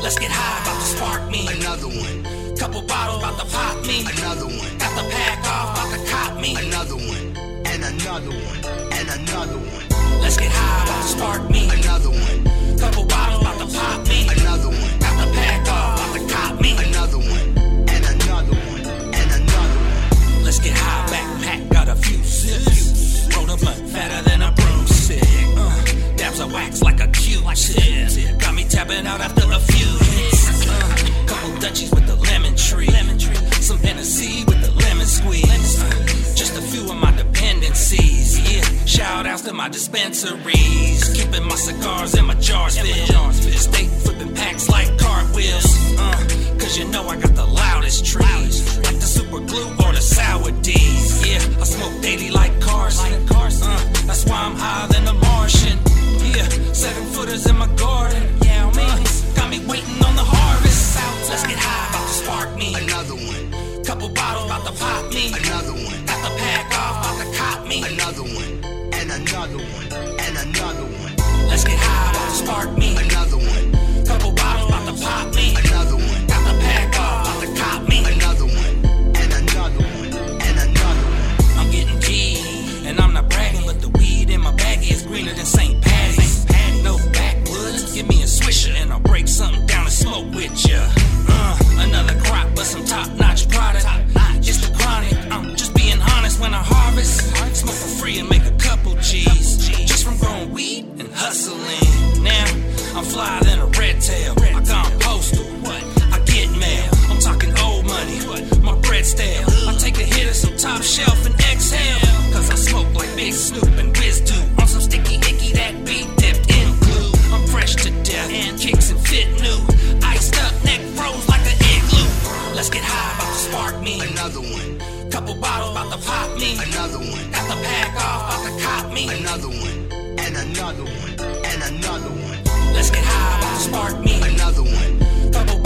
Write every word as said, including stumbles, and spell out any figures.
Let's get high, about to spark me. Another one. Couple bottles, about to pop me. Another one. Got the pack off, about to cop me. Another one. And another one. And another one. Let's get high, about to spark me. Another one. Couple bottles, about to pop me. Another one. Got the pack off, about to cop me. Another one. And another one. And another one. Let's get high, backpack, got a few sips. Roll the blunt fatter than a broomstick. Uh, dabs of wax like a Q-tip. Got me tapping out after a few hits. Uh, couple Dutchies with the lemon tree. Some Hennessy with the lemon squeeze. Uh, just a few of my dependencies. Yeah, shout outs to my dispensaries. Keeping my cigars and my jars filled. Stay flipping packs like cartwheels. Uh, Cause you know I got the loudest trees. Like the super glue or the sour D's. Yeah, I smoke daily like cars. Uh, that's why I'm higher than a Martian. Yeah, seven footers in my garden. Yeah, man, got me waiting on the harvest. Let's get high, about to spark me. Another one. Couple bottles, about to pop me. Another one. Got the pack off, about to cop me. Another one. And another one. And another one. Let's get high, about to spark me. Another one. Couple bottles, about to pop me. Another one. Got the pack off, about to cop me. Another one. And another one. And another one. I'm getting G, and I'm not bragging, but the weed in my baggie is greener than Saint Patty's. No backwoods, give me a swisher and I'll break something down and smoke with ya. Uh, another crop, but some top-notch product. It's the chronic, I'm just being honest when I harvest. Smoke for free and make a couple G's. Just from growing weed and hustling. Now, I'm flyer than a red tail. I gone postal, I get mail. I'm talking old money, my bread stale. I take a hit of some top shelf and exhale. Cause I smoke like Big Snoop and Wiz do. On some sticky icky that be dipped in glue. I'm fresh to death and kicks and fit new. Iced up, neck froze like an igloo. Let's get high, about to spark me. Another one. Couple bottles, about to pop me. Another one. Got the pack off, about to cop me. Another one. And another one. And another one. Let's get high, about to spark me. Another one. Couple